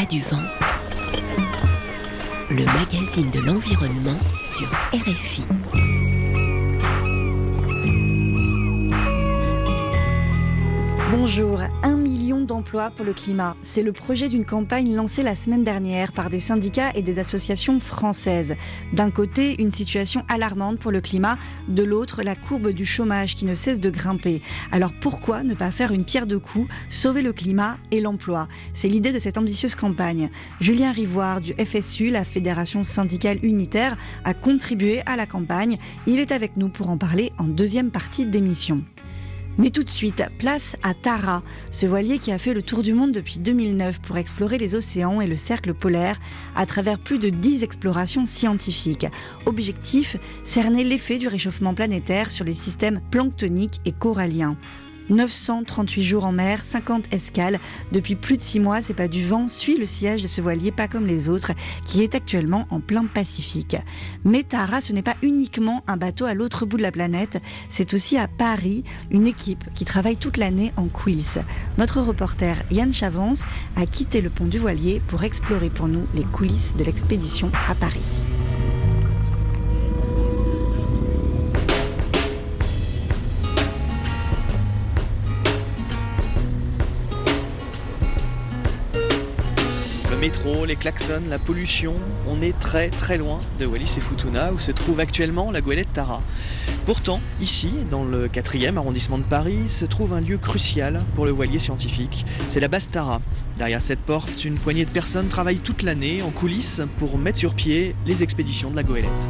pas du vent, le magazine de l'environnement sur RFI. Bonjour, 1 million d'emplois pour le climat. C'est le projet d'une campagne lancée la semaine dernière par des syndicats et des associations françaises. D'un côté, une situation alarmante pour le climat, de l'autre, la courbe du chômage qui ne cesse de grimper. Alors pourquoi ne pas faire une pierre deux coups, sauver le climat et l'emploi ? C'est l'idée de cette ambitieuse campagne. Julien Rivoire du FSU, la Fédération syndicale unitaire, a contribué à la campagne. Il est avec nous pour en parler en deuxième partie d'émission. Mais tout de suite, place à Tara, ce voilier qui a fait le tour du monde depuis 2009 pour explorer les océans et le cercle polaire à travers plus de 10 explorations scientifiques. Objectif, cerner l'effet du réchauffement planétaire sur les systèmes planctoniques et coralliens. 938 jours en mer, 50 escales. Depuis plus de 6 mois, C'est pas du vent suit le sillage de ce voilier pas comme les autres, qui est actuellement en plein Pacifique. Mais Tara, ce n'est pas uniquement un bateau à l'autre bout de la planète, c'est aussi à Paris, une équipe qui travaille toute l'année en coulisses. Notre reporter Yann Chavance a quitté le pont du voilier pour explorer pour nous les coulisses de l'expédition à Paris. Le métro, les klaxons, la pollution, on est très très loin de Wallis et Futuna où se trouve actuellement la goélette Tara. Pourtant, ici, dans le 4e arrondissement de Paris, se trouve un lieu crucial pour le voilier scientifique. C'est la base Tara. Derrière cette porte, une poignée de personnes travaillent toute l'année en coulisses pour mettre sur pied les expéditions de la goélette.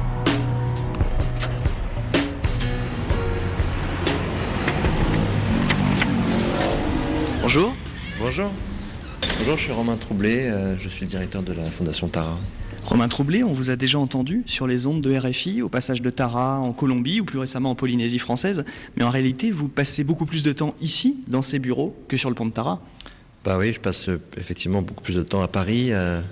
Bonjour. Bonjour. Bonjour, je suis Romain Troublé, je suis directeur de la Fondation Tara. Romain Troublé, on vous a déjà entendu sur les ondes de RFI, au passage de Tara en Colombie ou plus récemment en Polynésie française, mais en réalité vous passez beaucoup plus de temps ici, dans ces bureaux, que sur le pont de Tara. Bah oui, je passe effectivement beaucoup plus de temps à Paris.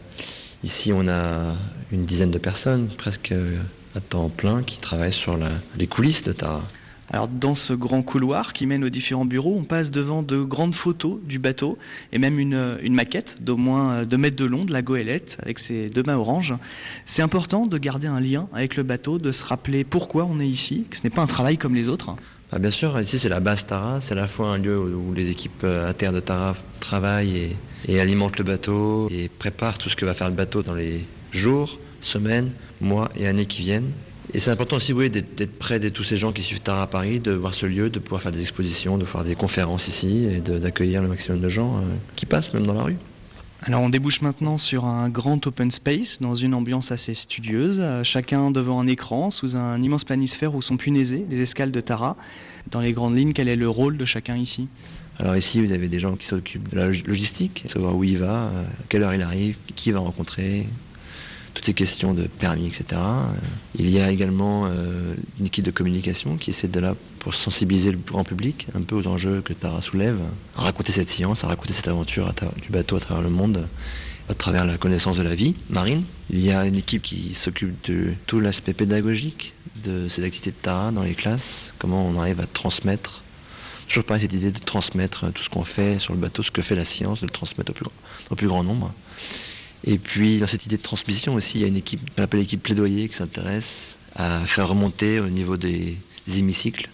Ici on a une dizaine de personnes, presque à temps plein, qui travaillent sur les coulisses de Tara. Alors dans ce grand couloir qui mène aux différents bureaux, on passe devant de grandes photos du bateau et même une maquette d'au moins 2 mètres de long de la goélette avec ses 2 mâts oranges. C'est important de garder un lien avec le bateau, de se rappeler pourquoi on est ici, que ce n'est pas un travail comme les autres. Bah bien sûr, ici c'est la base Tara, c'est à la fois un lieu où les équipes à terre de Tara travaillent et alimentent le bateau et préparent tout ce que va faire le bateau dans les jours, semaines, mois et années qui viennent. Et c'est important aussi d'être près de tous ces gens qui suivent Tara à Paris, de voir ce lieu, de pouvoir faire des expositions, de faire des conférences ici et d'accueillir le maximum de gens qui passent même dans la rue. Alors on débouche maintenant sur un grand open space dans une ambiance assez studieuse, chacun devant un écran sous un immense planisphère où sont punaisées les escales de Tara. Dans les grandes lignes, quel est le rôle de chacun ici ? Alors ici vous avez des gens qui s'occupent de la logistique, savoir où il va, à quelle heure il arrive, qui il va rencontrer, toutes ces questions de permis, etc. Il y a également une équipe de communication qui essaie de là pour sensibiliser le grand public un peu aux enjeux que Tara soulève, à raconter cette science, à raconter cette aventure du bateau à travers le monde, à travers la connaissance de la vie marine. Il y a une équipe qui s'occupe de tout l'aspect pédagogique de ces activités de Tara dans les classes, comment on arrive à transmettre. Toujours pareil, cette idée de transmettre tout ce qu'on fait sur le bateau, ce que fait la science, de le transmettre au plus grand nombre. Et puis dans cette idée de transmission aussi, il y a une équipe, on appelle l'équipe plaidoyer, qui s'intéresse à faire remonter au niveau des hémicycles,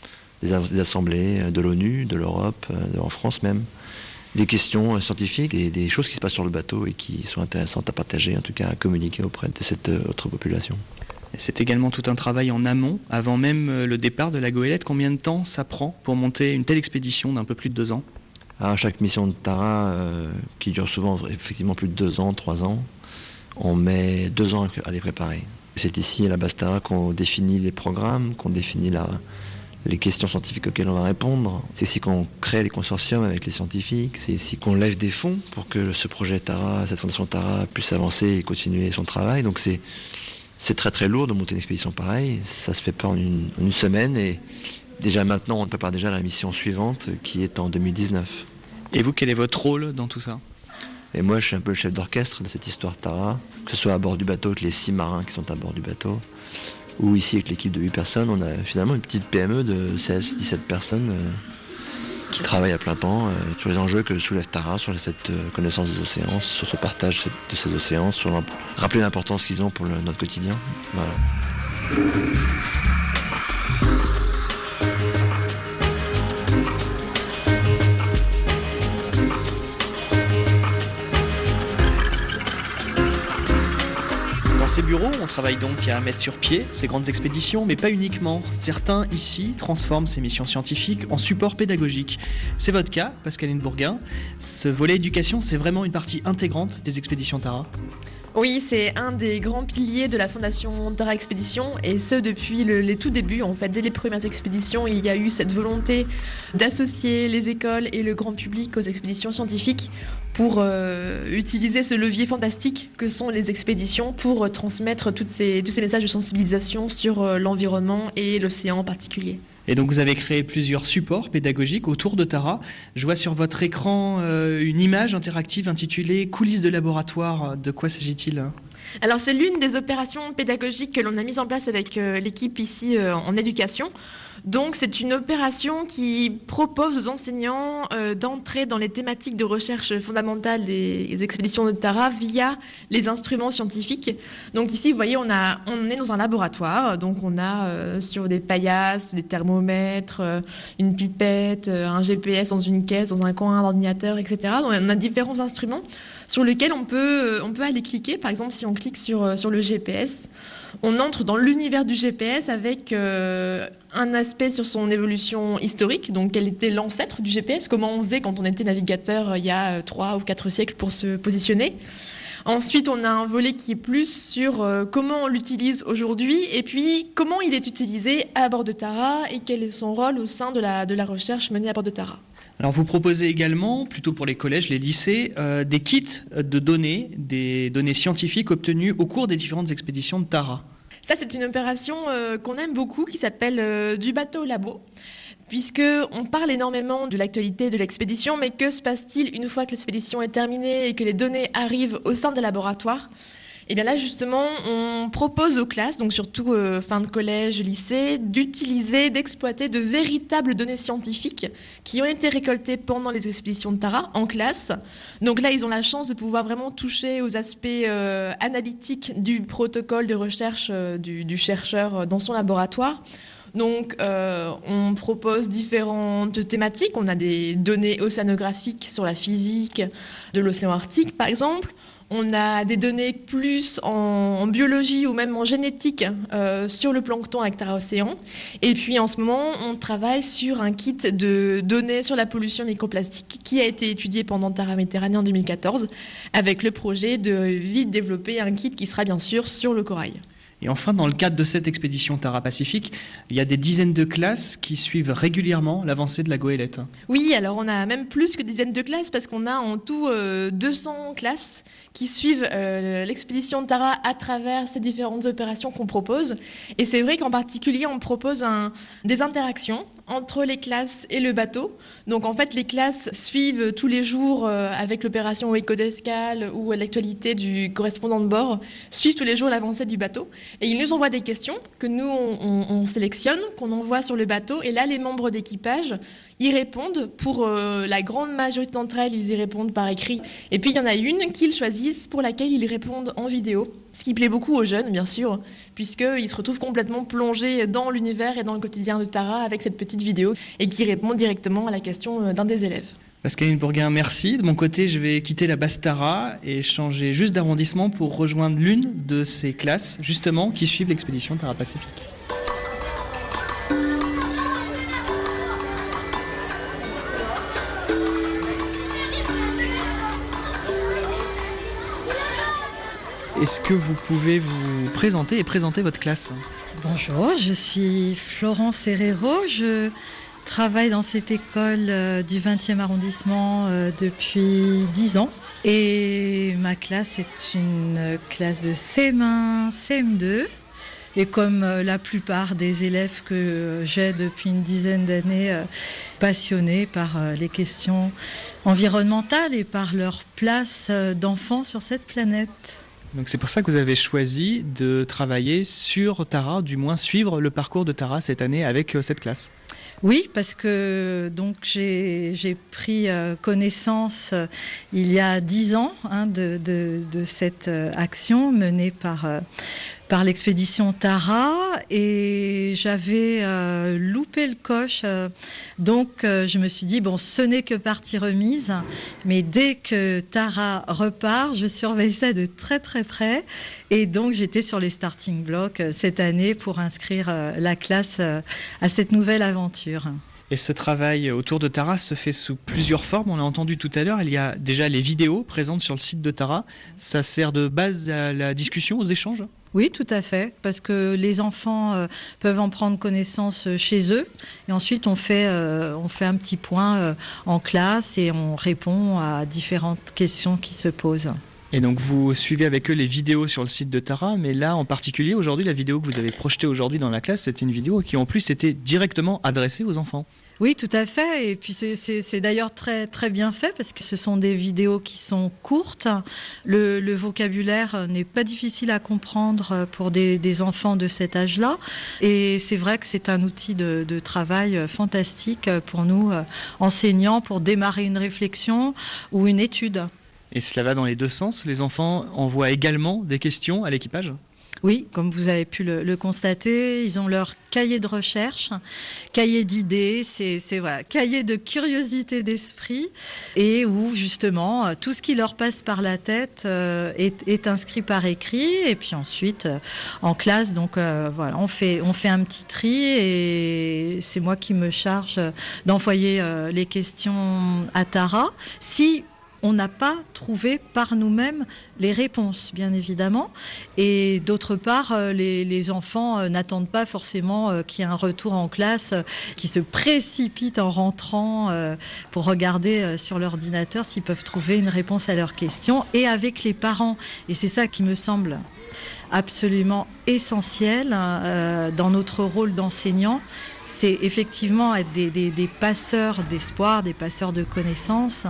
des assemblées de l'ONU, de l'Europe, en France même, des questions scientifiques et des choses qui se passent sur le bateau et qui sont intéressantes à partager, en tout cas à communiquer auprès de cette autre population. C'est également tout un travail en amont, avant même le départ de la goélette. Combien de temps ça prend pour monter une telle expédition d'un peu plus de 2 ans ? À chaque mission de Tara, qui dure souvent effectivement plus de 2 ans, 3 ans, on met 2 ans à les préparer. C'est ici à la base Tara qu'on définit les programmes, qu'on définit les questions scientifiques auxquelles on va répondre. C'est ici qu'on crée les consortiums avec les scientifiques, c'est ici qu'on lève des fonds pour que ce projet Tara, cette fondation Tara puisse avancer et continuer son travail. Donc c'est très très lourd de monter une expédition pareille, ça se fait pas en une semaine et déjà maintenant on prépare déjà la mission suivante qui est en 2019. Et vous, quel est votre rôle dans tout ça ? Et moi je suis un peu le chef d'orchestre de cette histoire Tara, que ce soit à bord du bateau avec les 6 marins qui sont à bord du bateau, ou ici avec l'équipe de 8 personnes, on a finalement une petite PME de 16-17 personnes qui travaille à plein temps sur les enjeux que soulève Tara, sur cette connaissance des océans, sur ce partage de ces océans, sur rappeler l'importance qu'ils ont pour notre quotidien. Voilà. Dans ces bureaux, on travaille donc à mettre sur pied ces grandes expéditions, mais pas uniquement. Certains ici transforment ces missions scientifiques en support pédagogique. C'est votre cas, Pascaline Bourguin. Ce volet éducation, c'est vraiment une partie intégrante des expéditions Tara. Oui, c'est un des grands piliers de la Fondation Tara Expédition, et ce depuis les tout débuts. En fait, dès les premières expéditions, il y a eu cette volonté d'associer les écoles et le grand public aux expéditions scientifiques pour utiliser ce levier fantastique que sont les expéditions pour transmettre tous ces messages de sensibilisation sur l'environnement et l'océan en particulier. Et donc vous avez créé plusieurs supports pédagogiques autour de Tara. Je vois sur votre écran une image interactive intitulée « Coulisses de laboratoire ». De quoi s'agit-il ? Alors c'est l'une des opérations pédagogiques que l'on a mise en place avec l'équipe ici en éducation. Donc c'est une opération qui propose aux enseignants d'entrer dans les thématiques de recherche fondamentale des expéditions de Tara via les instruments scientifiques. Donc ici vous voyez on est dans un laboratoire, donc on a sur des paillasses, des thermomètres, une pipette, un GPS dans une caisse, dans un coin, un ordinateur, etc. Donc on a différents instruments sur lesquels on peut aller cliquer. Par exemple si on clique sur le GPS, on entre dans l'univers du GPS avec un aspect sur son évolution historique, donc quel était l'ancêtre du GPS, comment on faisait quand on était navigateur il y a 3 ou 4 siècles pour se positionner. Ensuite, on a un volet qui est plus sur comment on l'utilise aujourd'hui et puis comment il est utilisé à bord de Tara et quel est son rôle au sein de la recherche menée à bord de Tara. Alors vous proposez également, plutôt pour les collèges, les lycées, des kits de données, des données scientifiques obtenues au cours des différentes expéditions de Tara. Ça, c'est une opération qu'on aime beaucoup, qui s'appelle du bateau au labo, puisqu'on parle énormément de l'actualité de l'expédition, mais que se passe-t-il une fois que l'expédition est terminée et que les données arrivent au sein des laboratoires ? Et bien là, justement, on propose aux classes, donc surtout fin de collège, lycée, d'exploiter de véritables données scientifiques qui ont été récoltées pendant les expéditions de Tara en classe. Donc là, ils ont la chance de pouvoir vraiment toucher aux aspects analytiques du protocole de recherche du chercheur dans son laboratoire. Donc, on propose différentes thématiques. On a des données océanographiques sur la physique de l'océan Arctique, par exemple. On a des données plus en biologie ou même en génétique sur le plancton avec Tara Océan. Et puis en ce moment, on travaille sur un kit de données sur la pollution microplastique qui a été étudié pendant Tara Méditerranée en 2014 avec le projet de vite développer un kit qui sera bien sûr sur le corail. Et enfin, dans le cadre de cette expédition Tara Pacifique, il y a des dizaines de classes qui suivent régulièrement l'avancée de la goélette. Oui, alors on a même plus que dizaines de classes parce qu'on a en tout 200 classes qui suivent l'expédition de Tara à travers ces différentes opérations qu'on propose. Et c'est vrai qu'en particulier, on propose des interactions entre les classes et le bateau. Donc en fait, les classes suivent tous les jours avec l'opération Éco d'escale ou l'actualité du correspondant de bord, suivent tous les jours l'avancée du bateau. Et ils nous envoient des questions que nous, on sélectionne, qu'on envoie sur le bateau. Et là, les membres d'équipage y répondent. Pour la grande majorité d'entre elles, ils y répondent par écrit. Et puis, il y en a une qu'ils choisissent pour laquelle ils répondent en vidéo. Ce qui plaît beaucoup aux jeunes, bien sûr, puisqu'ils se retrouvent complètement plongés dans l'univers et dans le quotidien de Tara avec cette petite vidéo et qui répond directement à la question d'un des élèves. Pascaline Bourguin, merci. De mon côté, je vais quitter la basse Tara et changer juste d'arrondissement pour rejoindre l'une de ces classes, justement, qui suivent l'expédition Tara Pacifique. Est-ce que vous pouvez vous présenter et présenter votre classe ? Bonjour, je suis Florence Herrero. Je travaille dans cette école du 20e arrondissement depuis 10 ans. Et ma classe est une classe de CM1, CM2. Et comme la plupart des élèves que j'ai depuis une dizaine d'années, passionnés par les questions environnementales et par leur place d'enfants sur cette planète. Donc c'est pour ça que vous avez choisi de travailler sur Tara, du moins suivre le parcours de Tara cette année avec cette classe. Oui, parce que donc j'ai pris connaissance il y a 10 ans de cette action menée par l'expédition Tara, et j'avais loupé le coche. Donc je me suis dit, bon, ce n'est que partie remise, mais dès que Tara repart, je surveille ça de très très près. Et donc j'étais sur les starting blocks cette année pour inscrire la classe à cette nouvelle aventure. Et ce travail autour de Tara se fait sous plusieurs formes. On l'a entendu tout à l'heure, il y a déjà les vidéos présentes sur le site de Tara. Ça sert de base à la discussion, aux échanges ? Oui, tout à fait, parce que les enfants peuvent en prendre connaissance chez eux. Et ensuite, on fait un petit point en classe et on répond à différentes questions qui se posent. Et donc vous suivez avec eux les vidéos sur le site de Tara, mais là en particulier aujourd'hui, la vidéo que vous avez projetée aujourd'hui dans la classe, c'était une vidéo qui en plus était directement adressée aux enfants. Oui, tout à fait. Et puis c'est d'ailleurs très, très bien fait parce que ce sont des vidéos qui sont courtes. Le vocabulaire n'est pas difficile à comprendre pour des enfants de cet âge-là. Et c'est vrai que c'est un outil de travail fantastique pour nous, enseignants, pour démarrer une réflexion ou une étude. Et cela va dans les deux sens. Les enfants envoient également des questions à l'équipage ? Oui, comme vous avez pu le constater, ils ont leur cahier de recherche, cahier d'idées, voilà, cahier de curiosité d'esprit, et où justement tout ce qui leur passe par la tête est inscrit par écrit, et puis ensuite en classe, donc voilà, on fait un petit tri, et c'est moi qui me charge d'envoyer les questions à Tara. Si on n'a pas trouvé par nous-mêmes les réponses, bien évidemment. Et d'autre part, les enfants n'attendent pas forcément qu'il y ait un retour en classe, qui se précipitent en rentrant pour regarder sur l'ordinateur s'ils peuvent trouver une réponse à leurs questions. Et avec les parents, et c'est ça qui me semble absolument essentiel dans notre rôle d'enseignant, c'est effectivement être des passeurs d'espoir, des passeurs de connaissances,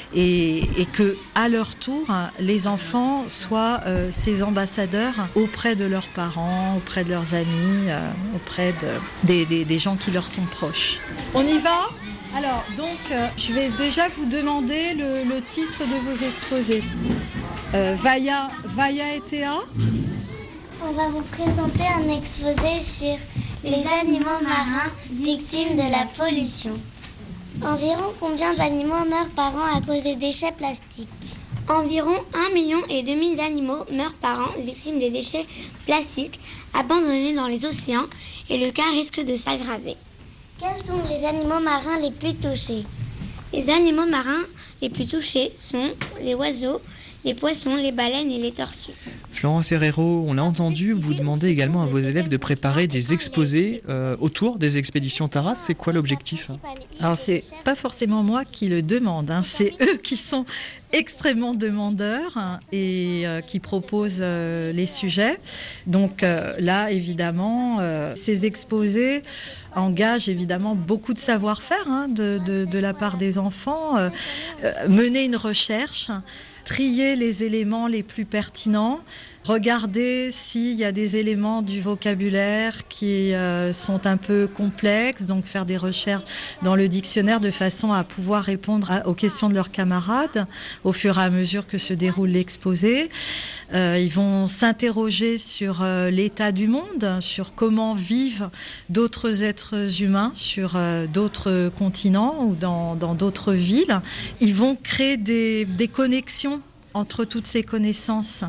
et que à leur tour, les enfants soient ces ambassadeurs auprès de leurs parents, auprès de leurs amis, auprès des gens qui leur sont proches. On y va ? Alors, donc, je vais déjà vous demander le titre de vos exposés. Vaya et Théa ? On va vous présenter un exposé sur les animaux marins victimes de la pollution. Environ combien d'animaux meurent par an à cause des déchets plastiques ? Environ 1,5 million d'animaux meurent par an victimes des déchets plastiques abandonnés dans les océans, et le cas risque de s'aggraver. Quels sont les animaux marins les plus touchés ? Les animaux marins les plus touchés sont les oiseaux, les poissons, les baleines et les tortues. Florence Herrero, on l'a entendu, vous demandez également à vos élèves de préparer des exposés autour des expéditions Tara. C'est quoi l'objectif ? Alors, c'est pas forcément moi qui le demande, c'est eux qui sont extrêmement demandeurs et qui proposent les sujets. Donc là, évidemment, ces exposés engagent évidemment beaucoup de savoir-faire de la part des enfants, mener une recherche, trier les éléments les plus pertinents, regarder s'il y a des éléments du vocabulaire qui sont un peu complexes, donc faire des recherches dans le dictionnaire de façon à pouvoir répondre aux questions de leurs camarades au fur et à mesure que se déroule l'exposé. Ils vont s'interroger sur l'état du monde, sur comment vivent d'autres êtres humains sur d'autres continents ou dans d'autres villes. Ils vont créer des connexions entre toutes ces connaissances.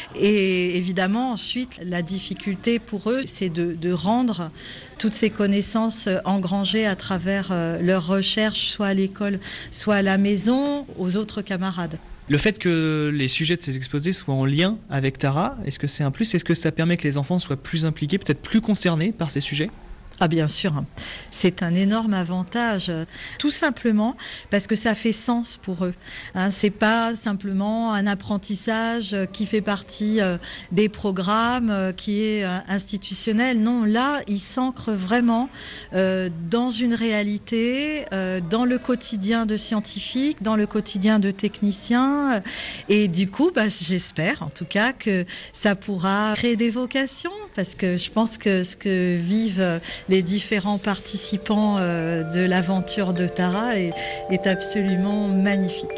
Et évidemment, ensuite, la difficulté pour eux, c'est de rendre toutes ces connaissances engrangées à travers leurs recherches, soit à l'école, soit à la maison, aux autres camarades. Le fait que les sujets de ces exposés soient en lien avec Tara, est-ce que c'est un plus ? Est-ce que ça permet que les enfants soient plus impliqués, peut-être plus concernés par ces sujets ? Ah bien sûr, c'est un énorme avantage, tout simplement parce que ça fait sens pour eux. C'est pas simplement un apprentissage qui fait partie des programmes, qui est institutionnel. Non, là, ils s'ancrent vraiment dans une réalité, dans le quotidien de scientifiques, dans le quotidien de techniciens. Et du coup, j'espère en tout cas que ça pourra créer des vocations, parce que je pense que ce que vivent les différents participants de l'aventure de Tara est absolument magnifique.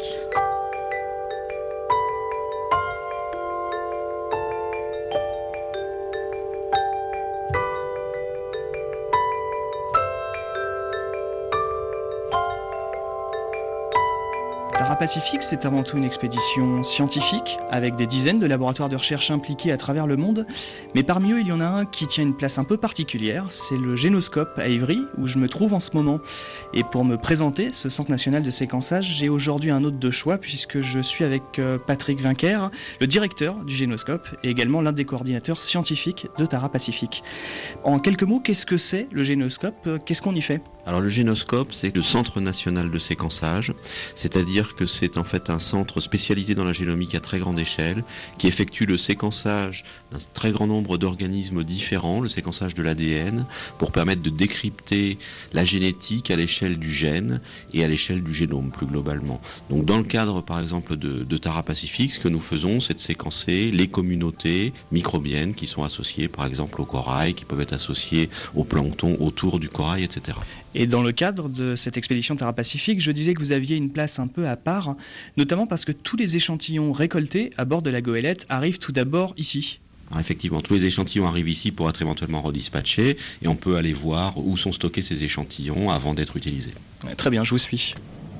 Tara Pacifique, c'est avant tout une expédition scientifique, avec des dizaines de laboratoires de recherche impliqués à travers le monde. Mais parmi eux, il y en a un qui tient une place un peu particulière, c'est le Génoscope à Évry, où je me trouve en ce moment. Et pour me présenter ce Centre national de séquençage, j'ai aujourd'hui un hôte de choix, puisque je suis avec Patrick Vinquer, le directeur du Génoscope, et également l'un des coordinateurs scientifiques de Tara Pacifique. En quelques mots, qu'est-ce que c'est le Génoscope ? Qu'est-ce qu'on y fait ? Alors le Génoscope, c'est le Centre national de séquençage, c'est-à-dire que c'est en fait un centre spécialisé dans la génomique à très grande échelle, qui effectue le séquençage d'un très grand nombre d'organismes différents, le séquençage de l'ADN, pour permettre de décrypter la génétique à l'échelle du gène et à l'échelle du génome plus globalement. Donc dans le cadre par exemple de Tara Pacifique, ce que nous faisons, c'est de séquencer les communautés microbiennes qui sont associées par exemple au corail, qui peuvent être associées au plancton autour du corail, etc. Et dans le cadre de cette expédition Tara Pacifique, je disais que vous aviez une place un peu à part, notamment parce que tous les échantillons récoltés à bord de la goélette arrivent tout d'abord ici. Alors effectivement, tous les échantillons arrivent ici pour être éventuellement redispatchés et on peut aller voir où sont stockés ces échantillons avant d'être utilisés. Ouais, très bien, je vous suis.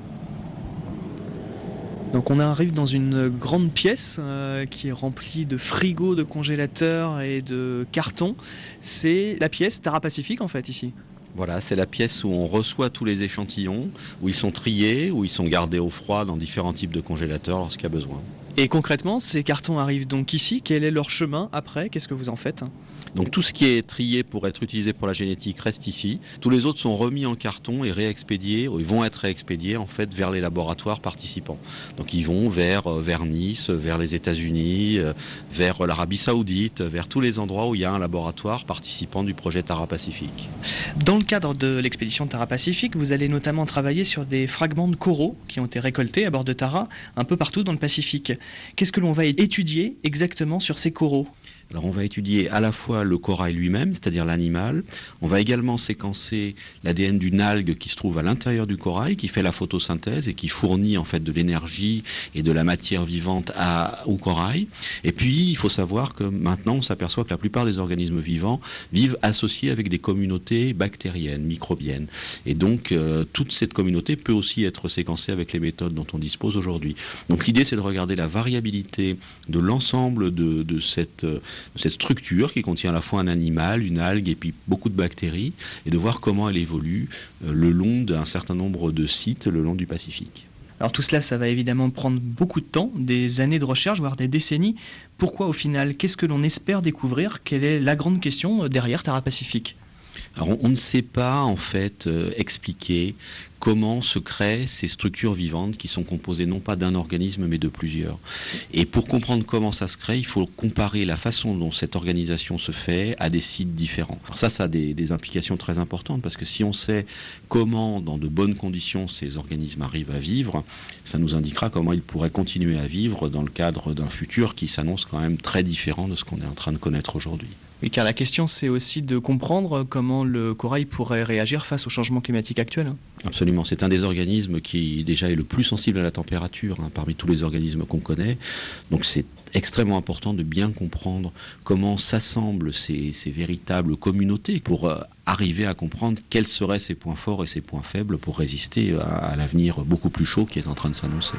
Donc on arrive dans une grande pièce qui est remplie de frigos, de congélateurs et de cartons. C'est la pièce Tara Pacifique en fait ici. Voilà, c'est la pièce où on reçoit tous les échantillons, où ils sont triés, où ils sont gardés au froid dans différents types de congélateurs lorsqu'il y a besoin. Et concrètement, ces cartons arrivent donc ici. Quel est leur chemin après ? Qu'est-ce que vous en faites ? Donc tout ce qui est trié pour être utilisé pour la génétique reste ici. Tous les autres sont remis en carton et réexpédiés, ou ils vont être réexpédiés en fait vers les laboratoires participants. Donc ils vont vers Nice, vers les États-Unis, vers l'Arabie Saoudite, vers tous les endroits où il y a un laboratoire participant du projet Tara Pacifique. Dans le cadre de l'expédition Tara Pacifique, vous allez notamment travailler sur des fragments de coraux qui ont été récoltés à bord de Tara un peu partout dans le Pacifique. Qu'est-ce que l'on va étudier exactement sur ces coraux ? Alors on va étudier à la fois le corail lui-même, c'est-à-dire l'animal. On va également séquencer l'ADN d'une algue qui se trouve à l'intérieur du corail, qui fait la photosynthèse et qui fournit en fait de l'énergie et de la matière vivante au corail. Et puis il faut savoir que maintenant on s'aperçoit que la plupart des organismes vivants vivent associés avec des communautés bactériennes, microbiennes. Et donc toute cette communauté peut aussi être séquencée avec les méthodes dont on dispose aujourd'hui. Donc l'idée c'est de regarder la variabilité de l'ensemble de cette structure qui contient à la fois un animal, une algue et puis beaucoup de bactéries, et de voir comment elle évolue le long d'un certain nombre de sites le long du Pacifique. Alors tout cela, ça va évidemment prendre beaucoup de temps, des années de recherche, voire des décennies. Pourquoi au final ? Qu'est-ce que l'on espère découvrir ? Quelle est la grande question derrière Tara Pacifique ? Alors on ne sait pas en fait expliquer comment se créent ces structures vivantes qui sont composées non pas d'un organisme mais de plusieurs. Et pour comprendre comment ça se crée, il faut comparer la façon dont cette organisation se fait à des sites différents. Alors ça a des implications très importantes parce que si on sait comment dans de bonnes conditions ces organismes arrivent à vivre, ça nous indiquera comment ils pourraient continuer à vivre dans le cadre d'un futur qui s'annonce quand même très différent de ce qu'on est en train de connaître aujourd'hui. Oui, car la question, c'est aussi de comprendre comment le corail pourrait réagir face au changement climatique actuel. Absolument, c'est un des organismes qui déjà est le plus sensible à la température parmi tous les organismes qu'on connaît. Donc c'est extrêmement important de bien comprendre comment s'assemblent ces véritables communautés pour arriver à comprendre quels seraient ses points forts et ses points faibles pour résister à l'avenir beaucoup plus chaud qui est en train de s'annoncer.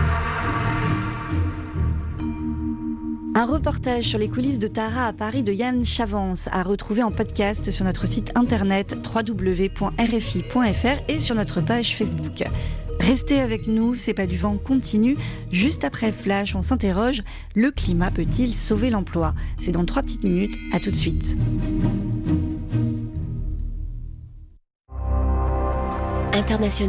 Un reportage sur les coulisses de Tara à Paris de Yann Chavance à retrouver en podcast sur notre site internet www.rfi.fr et sur notre page Facebook. Restez avec nous, C'est pas du vent continue. Juste après le flash, on s'interroge, le climat peut-il sauver l'emploi ? C'est dans 3 petites minutes, à tout de suite. International.